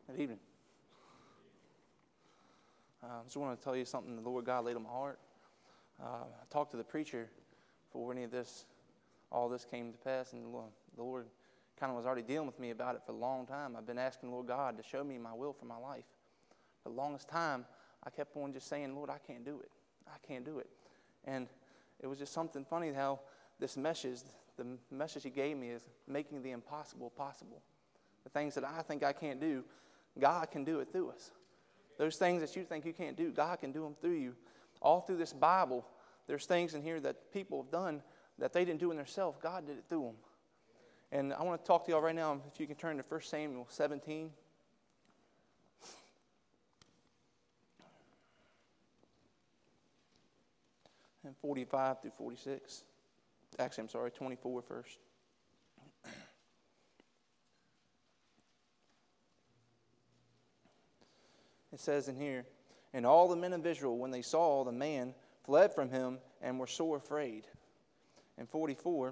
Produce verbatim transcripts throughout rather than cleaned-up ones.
Good evening. Uh, I just want to tell you something the Lord God laid on my heart. Uh, I talked to the preacher before any of this, all this came to pass, and the Lord kind of was already dealing with me about it for a long time. I've been asking the Lord God to show me my will for my life. For the longest time, I kept on just saying, Lord, I can't do it. I can't do it. And it was just something funny how this message, the message He gave me is making the impossible possible. The things that I think I can't do, God can do it through us. Those things that you think you can't do, God can do them through you. All through this Bible, there's things in here that people have done that they didn't do in themselves. God did it through them. And I want to talk to y'all right now, if you can turn to First Samuel seventeen. And forty-five through forty-six. Actually, I'm sorry, twenty-four first. It says in here, and all the men of Israel, when they saw the man, fled from him and were sore afraid. And forty-four,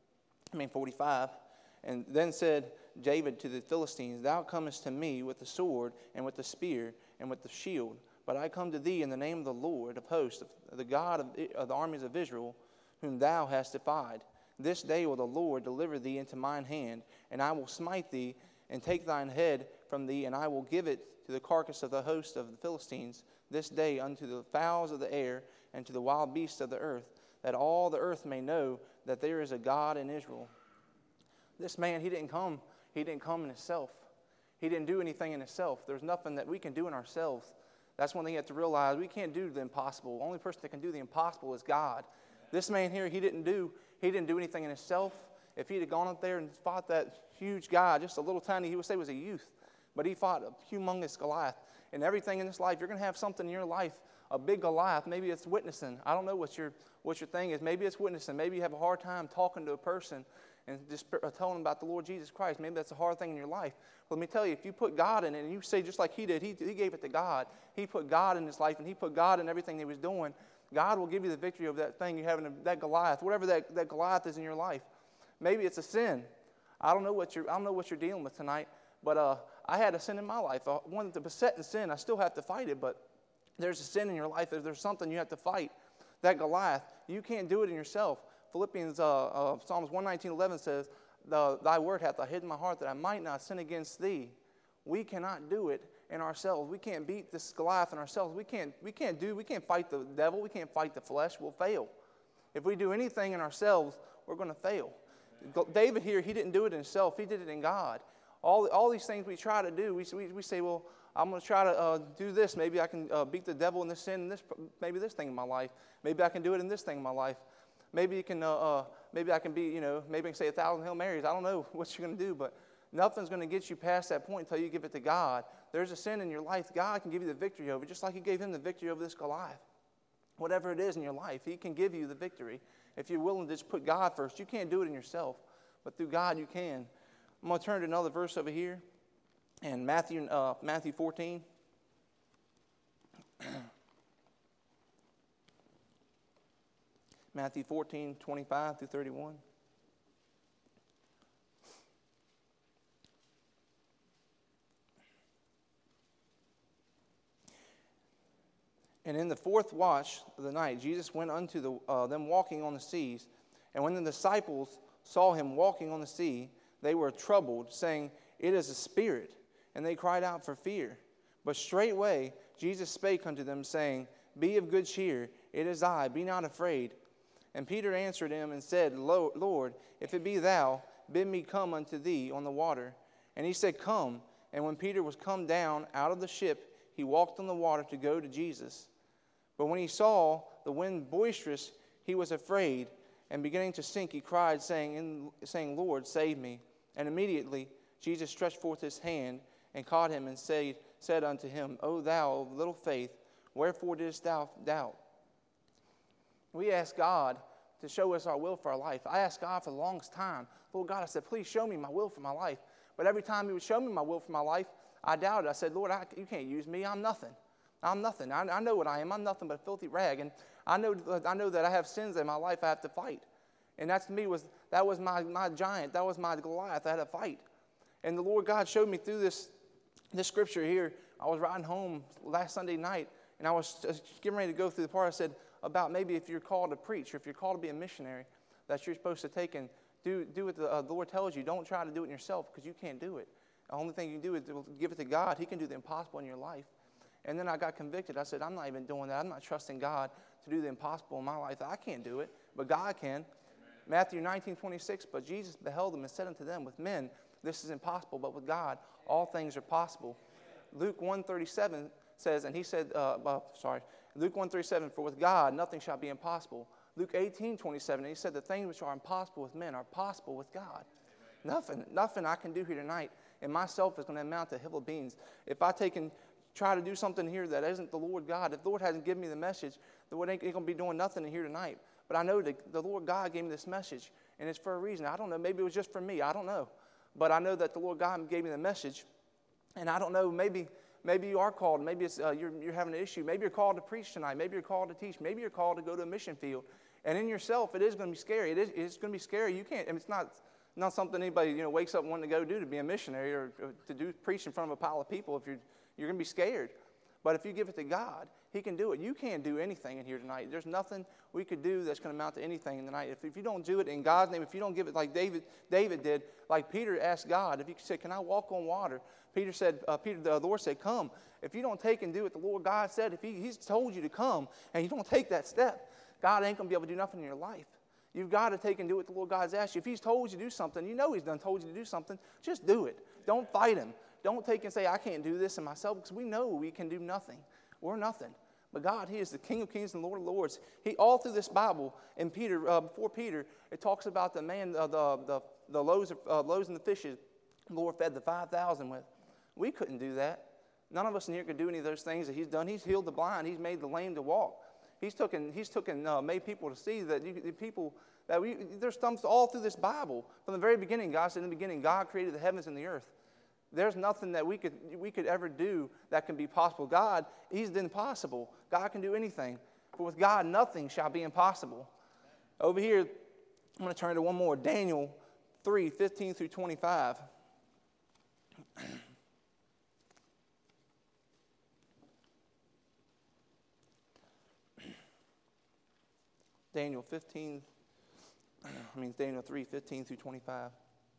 I mean forty-five, and then said David to the Philistines, Thou comest to me with the sword and with the spear and with the shield, but I come to thee in the name of the Lord of hosts, the God of, of the armies of Israel, whom thou hast defied. This day will the Lord deliver thee into mine hand, and I will smite thee and take thine head from thee, and I will give it to the carcass of the host of the Philistines this day unto the fowls of the air and to the wild beasts of the earth, that all the earth may know that there is a God in Israel. This man, he didn't come, he didn't come in himself. He didn't do anything in himself. There's nothing that we can do in ourselves. That's one thing you have to realize. We can't do the impossible. The only person that can do the impossible is God. This man here, he didn't do, he didn't do anything in himself. If he'd have gone up there and fought that huge guy, just a little tiny, he would say was a youth, but he fought a humongous Goliath. And everything in this life, you're going to have something in your life, a big Goliath. Maybe it's witnessing. I don't know what your what your thing is. Maybe it's witnessing. Maybe you have a hard time talking to a person and just telling them about the Lord Jesus Christ. Maybe that's a hard thing in your life. But let me tell you, if you put God in it and you say just like he did, he, he gave it to God. He put God in his life and he put God in everything he was doing. God will give you the victory over that thing you have in that Goliath, whatever that, that Goliath is in your life. Maybe it's a sin. I don't know what you're I don't know what you're dealing with tonight, but uh, I had a sin in my life. I wanted to beset in sin. I still have to fight it, but there's a sin in your life. If there's something you have to fight, that Goliath, you can't do it in yourself. Philippians, uh, uh, Psalms one nineteen eleven says, Thy word hath I hid in my heart that I might not sin against thee. We cannot do it in ourselves. We can't beat this Goliath in ourselves. We can't, we can't do, we can't fight the devil. We can't fight the flesh. We'll fail. If we do anything in ourselves, we're going to fail. David here, he didn't do it himself. He did it in God. All, all these things we try to do, we, we, we say, well, I'm going to try to uh, do this. Maybe I can uh, beat the devil in this sin, in this, maybe this thing in my life. Maybe I can do it in this thing in my life. Maybe you can, uh, uh, maybe I can be, you know, maybe I can say a thousand Hail Marys. I don't know what you're going to do, but nothing's going to get you past that point until you give it to God. There's a sin in your life. God can give you the victory over it, just like He gave him the victory over this Goliath. Whatever it is in your life, He can give you the victory. If you're willing to just put God first, you can't do it in yourself, but through God you can. I'm going to turn to another verse over here, and Matthew, uh, Matthew fourteen. Matthew fourteen, twenty-five through thirty-one. And in the fourth watch of the night, Jesus went unto the, uh, them walking on the seas. And when the disciples saw him walking on the sea, they were troubled, saying, It is a spirit. And they cried out for fear. But straightway Jesus spake unto them, saying, Be of good cheer, it is I, be not afraid. And Peter answered him and said, Lord, if it be thou, bid me come unto thee on the water. And he said, Come. And when Peter was come down out of the ship, he walked on the water to go to Jesus. But when he saw the wind boisterous, he was afraid, and beginning to sink, he cried, saying, saying, Lord, save me. And immediately Jesus stretched forth his hand and caught him and said, said unto him, O thou of little faith, wherefore didst thou doubt? We ask God to show us our will for our life. I asked God for the longest time, Lord God, I said, please show me my will for my life. But every time He would show me my will for my life, I doubted. I said, Lord, I, you can't use me. I'm nothing. I'm nothing. I, I know what I am. I'm nothing but a filthy rag. And I know I know that I have sins in my life I have to fight. And that to me was, that was my, my giant. That was my Goliath I had to fight. And the Lord God showed me through this this scripture here, I was riding home last Sunday night, and I was getting ready to go through the part. I said about maybe if you're called to preach or if you're called to be a missionary, that you're supposed to take and do, do what the, uh, the Lord tells you. Don't try to do it yourself because you can't do it. The only thing you can do is to give it to God. He can do the impossible in your life. And then I got convicted. I said, I'm not even doing that. I'm not trusting God to do the impossible in my life. I can't do it, but God can. Amen. Matthew nineteen twenty-six, but Jesus beheld them and said unto them, with men this is impossible, but with God all things are possible. Luke one thirty-seven says, and he said, uh, uh, sorry, Luke one thirty-seven, for with God nothing shall be impossible. Luke eighteen twenty-seven, and he said, the things which are impossible with men are possible with God. Amen. Nothing, nothing I can do here tonight in myself is going to amount to a hill of beans. If I take and try to do something here that isn't the Lord God, if the Lord hasn't given me the message, the Lord ain't going to be doing nothing in here tonight. But I know that the Lord God gave me this message, and it's for a reason. I don't know, maybe it was just for me. I don't know. But I know that the Lord God gave me the message, and I don't know, maybe maybe you are called. Maybe it's, uh, you're, you're having an issue. Maybe you're called to preach tonight. Maybe you're called to teach. Maybe you're called to go to a mission field. And in yourself, it is going to be scary. It is, it's going to be scary. You can't, I mean, it's not not something anybody, you know, wakes up wanting to go do, to be a missionary or, or to do preach in front of a pile of people. If you're you're going to be scared. But if you give it to God, He can do it. You can't do anything in here tonight. There's nothing we could do that's going to amount to anything tonight. If, if you don't do it in God's name, if you don't give it like David David did, like Peter asked God, if he said, can I walk on water? Peter said, uh, Peter, the Lord said, come. If you don't take and do what the Lord God said, if he, He's told you to come and you don't take that step, God ain't going to be able to do nothing in your life. You've got to take and do what the Lord God's asked you. If He's told you to do something, you know He's done told you to do something, just do it. Don't fight Him. Don't take and say, I can't do this in myself, because we know we can do nothing. We're nothing. But God, He is the King of kings and Lord of lords. He, all through this Bible, in Peter, uh, before Peter, it talks about the man, uh, the, the, the loaves, of, uh, loaves and the fishes the Lord fed the five thousand with. We couldn't do that. None of us in here could do any of those things that He's done. He's healed the blind. He's made the lame to walk. He's taken, he's taken, uh, made people to see that you, the people, that we, there's stuff all through this Bible. From the very beginning, God said in the beginning, God created the heavens and the earth. There's nothing that we could we could ever do that can be possible. God, He's the impossible. God can do anything. For with God, nothing shall be impossible. Over here, I'm going to turn to one more. Daniel three, fifteen through twenty-five. Daniel fifteen, I mean Daniel three, fifteen through twenty-five.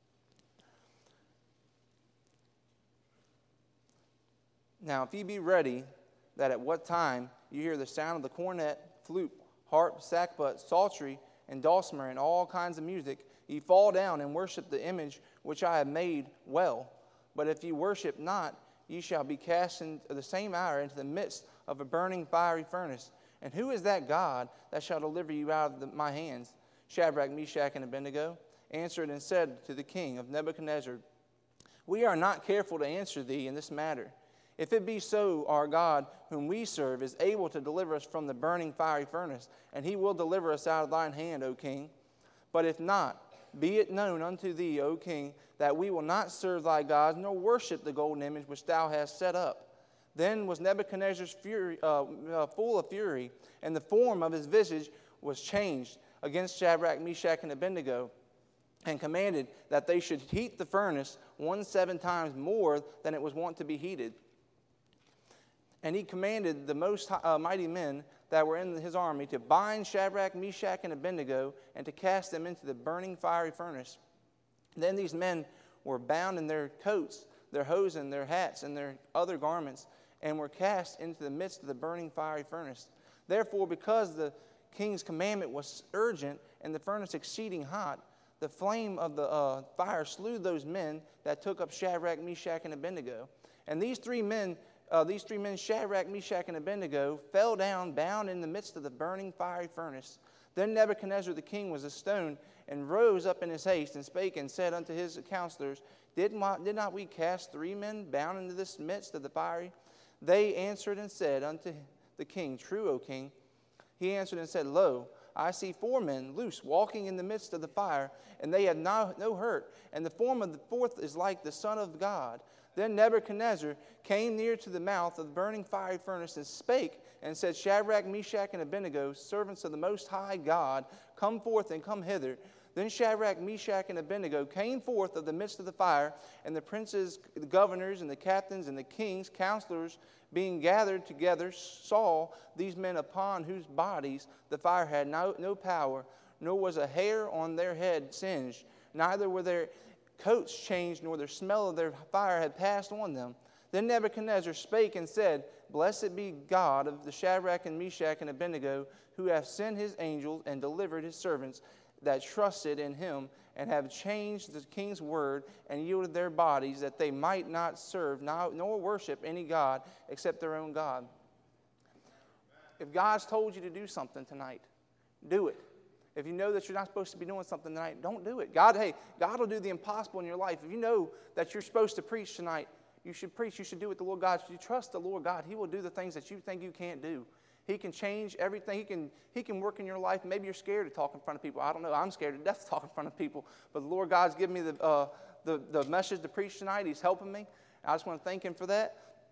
Now, if ye be ready, that at what time you hear the sound of the cornet, flute, harp, sackbut, psaltery, and dulcimer, and all kinds of music, ye fall down and worship the image which I have made well. But if ye worship not, ye shall be cast in the same hour into the midst of a burning fiery furnace. And who is that God that shall deliver you out of the, my hands? Shadrach, Meshach, and Abednego answered and said to the king of Nebuchadnezzar, we are not careful to answer thee in this matter. If it be so, our God, whom we serve, is able to deliver us from the burning fiery furnace, and He will deliver us out of thine hand, O king. But if not, be it known unto thee, O king, that we will not serve thy gods, nor worship the golden image which thou hast set up. Then was Nebuchadnezzar's fury, uh, uh, full of fury, and the form of his visage was changed against Shadrach, Meshach, and Abednego, and commanded that they should heat the furnace one seven times more than it was wont to be heated. And he commanded the most uh, mighty men that were in his army to bind Shadrach, Meshach, and Abednego, and to cast them into the burning fiery furnace. Then these men were bound in their coats, their hosen, their hats, and their other garments, and were cast into the midst of the burning fiery furnace. Therefore, because the king's commandment was urgent, and the furnace exceeding hot, the flame of the uh, fire slew those men that took up Shadrach, Meshach, and Abednego. And these three men Uh, these three men, Shadrach, Meshach, and Abednego, fell down, bound in the midst of the burning fiery furnace. Then Nebuchadnezzar the king was astoned, and rose up in his haste, and spake and said unto his counselors, Did not, did not we cast three men bound into this midst of the fiery? They answered and said unto the king, True, O king. He answered and said, Lo, I see four men loose, walking in the midst of the fire, and they have no, no hurt. And the form of the fourth is like the Son of God. Then Nebuchadnezzar came near to the mouth of the burning fiery furnace and spake and said, Shadrach, Meshach, and Abednego, servants of the Most High God, come forth and come hither. Then Shadrach, Meshach, and Abednego came forth of the midst of the fire, and the princes, the governors, and the captains, and the kings, counselors, being gathered together, saw these men upon whose bodies the fire had no, no power, nor was a hair on their head singed, neither were their coats changed, nor the smell of their fire had passed on them. Then Nebuchadnezzar spake and said, Blessed be God of the Shadrach and Meshach and Abednego, who hath sent his angels and delivered his servants that trusted in him, and have changed the king's word, and yielded their bodies, that they might not serve nor worship any god except their own God. If God's told you to do something tonight, do it. If you know that you're not supposed to be doing something tonight, don't do it. God, hey, God will do the impossible in your life. If you know that you're supposed to preach tonight, you should preach. You should do what the Lord God. You trust the Lord God. He will do the things that you think you can't do. He can change everything. He can, he can work in your life. Maybe you're scared to talk in front of people. I don't know. I'm scared to death to talk in front of people. But the Lord God's given me the, uh, the, the message to preach tonight. He's helping me. I just want to thank him for that.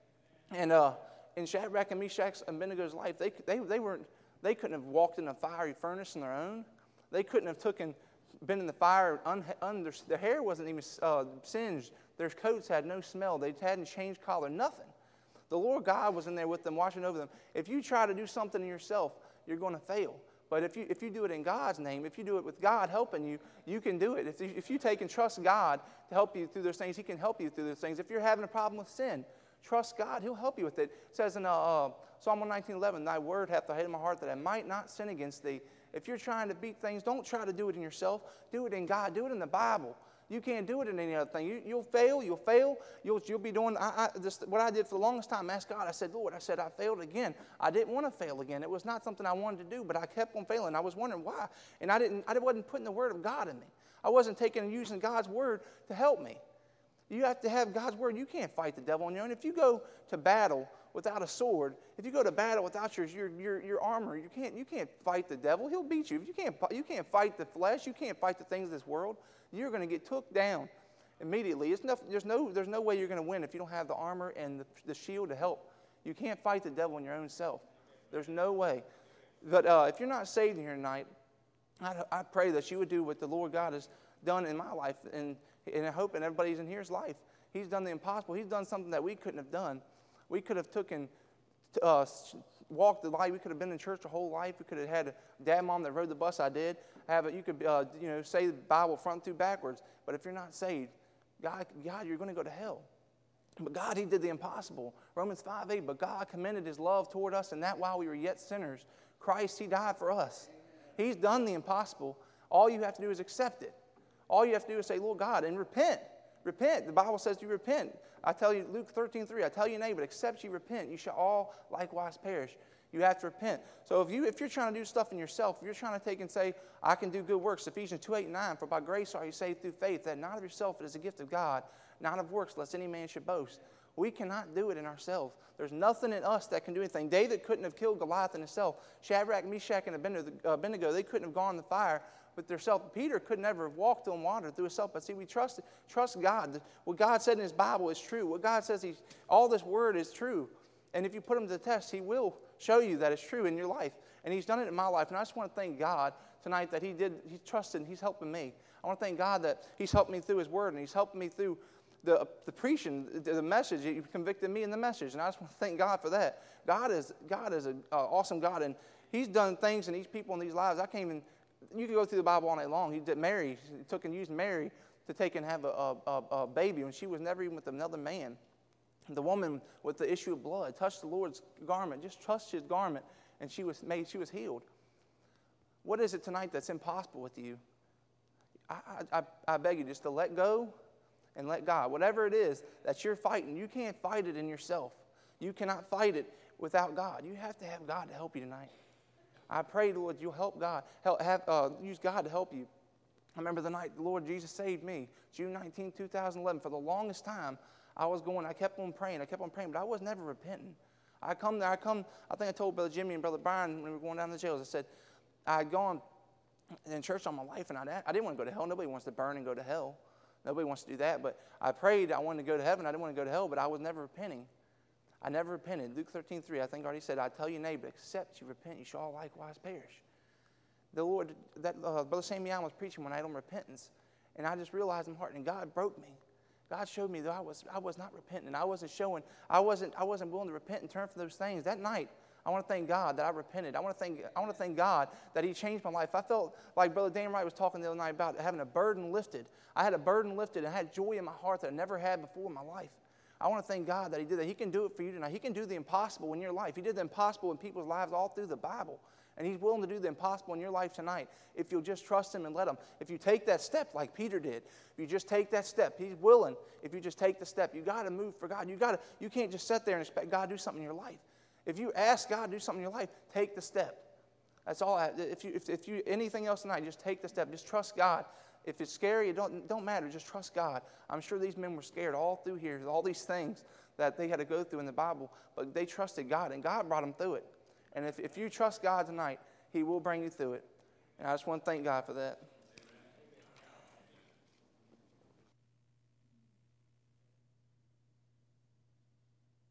And uh, in Shadrach and Meshach and Abednego's life, they, they, they, weren't, they couldn't have walked in a fiery furnace on their own. They couldn't have taken, been in the fire. Un, un, their, their hair wasn't even uh, singed. Their coats had no smell. They hadn't changed color. Nothing. The Lord God was in there with them, watching over them. If you try to do something in yourself, you're going to fail. But if you if you do it in God's name, if you do it with God helping you, you can do it. If you, if you take and trust God to help you through those things, he can help you through those things. If you're having a problem with sin, trust God. He'll help you with it. It says in uh, uh, Psalm one nineteen eleven, Thy word hath I hid in my heart that I might not sin against thee. If you're trying to beat things, don't try to do it in yourself. Do it in God. Do it in the Bible. You can't do it in any other thing. You, you'll fail. You'll fail. You'll, you'll be doing I, I, this, what I did for the longest time. Ask God. I said, Lord, I said, I failed again. I didn't want to fail again. It was not something I wanted to do, but I kept on failing. I was wondering why. And I, didn't, I wasn't putting the word of God in me. I wasn't taking and using God's word to help me. You have to have God's word. You can't fight the devil on your own. If you go to battle without a sword, if you go to battle without your, your, your, your armor, you can't, you can't fight the devil. He'll beat you. If you can't, you can't fight the flesh. You can't fight the things of this world. You're going to get took down immediately. It's no, there's, no, there's no way you're going to win if you don't have the armor and the, the shield to help. You can't fight the devil in your own self. There's no way. But uh, if you're not saved here tonight, I, I pray that you would do what the Lord God has done in my life, and, and I hope in everybody's in here's life. He's done the impossible. He's done something that we couldn't have done. We could have taken, uh, walked the life. We could have been in church the whole life. We could have had a dad, mom that rode the bus. I did. Have it. You could, uh, you know, say the Bible front through backwards. But if you're not saved, God, God, you're going to go to hell. But God, he did the impossible. Romans five eight, but God commended his love toward us, and that while we were yet sinners, Christ, he died for us. He's done the impossible. All you have to do is accept it. All you have to do is say, Lord God, and repent. Repent. The Bible says you repent. I tell you, Luke thirteen three, I tell you, neighbor, except you repent, you shall all likewise perish. You have to repent. So if, you, if you're trying to do stuff in yourself, if you're trying to take and say, I can do good works, Ephesians two eight and nine, for by grace are you saved through faith, that not of yourself, it is a gift of God, not of works, lest any man should boast. We cannot do it in ourselves. There's nothing in us that can do anything. David couldn't have killed Goliath in himself. Shadrach, Meshach, and Abednego, they couldn't have gone in the fire with themselves. Peter could never have walked on water through himself. But see, we trust, trust God. What God said in his Bible is true. What God says, he's, all this word is true. And if you put him to the test, he will show you that it's true in your life. And he's done it in my life. And I just want to thank God tonight that he did, he trusted and he's helping me. I want to thank God that he's helped me through his word, and he's helped me through the, the preaching, the, the message. He convicted me in the message. And I just want to thank God for that. God is God is an uh, awesome God. And he's done things in these people in these lives. I can't even, you can go through the Bible all night long. He did Mary, he took and used Mary to take and have a, a, a baby when she was never even with another man. The woman with the issue of blood touched the Lord's garment, just touched his garment, and she was made, she was healed. What is it tonight that's impossible with you? I, I, I beg you just to let go and let God. Whatever it is that you're fighting, you can't fight it in yourself. You cannot fight it without God. You have to have God to help you tonight. I pray, Lord, you'll help God. Help, have, uh, use God to help you. I remember the night the Lord Jesus saved me, June nineteenth, two thousand eleven. For the longest time, I was going, I kept on praying, I kept on praying, but I was never repenting. I come there, I come, I think I told Brother Jimmy and Brother Brian when we were going down to the jails, I said, I had gone in church all my life, and I, I didn't want to go to hell. Nobody wants to burn and go to hell. Nobody wants to do that, but I prayed I wanted to go to heaven. I didn't want to go to hell, but I was never repenting. I never repented. Luke thirteen three, I think I already said, I tell you, neighbor, except you repent, you shall all likewise perish. the Lord, that uh, Brother Sammy Allen was preaching one night on repentance, and I just realized in my heart, and God broke me. God showed me that I was I was not repenting. I wasn't showing. I wasn't I wasn't willing to repent and turn from those things. That night, I want to thank God that I repented. I want to thank I want to thank God that He changed my life. I felt like Brother Dan Wright was talking the other night about having a burden lifted. I had a burden lifted and I had joy in my heart that I never had before in my life. I want to thank God that He did that. He can do it for you tonight. He can do the impossible in your life. He did the impossible in people's lives all through the Bible. And He's willing to do the impossible in your life tonight if you'll just trust Him and let Him. If you take that step like Peter did, if you just take that step, He's willing. If you just take the step, you got to move for God. You got to. You can't just sit there and expect God to do something in your life. If you ask God to do something in your life, take the step. That's all. I, if you if, if you anything else tonight, just take the step. Just trust God. If it's scary, it don't don't matter. Just trust God. I'm sure these men were scared all through here, all these things that they had to go through in the Bible, but they trusted God, and God brought them through it. And if, if you trust God tonight, He will bring you through it. And I just want to thank God for that.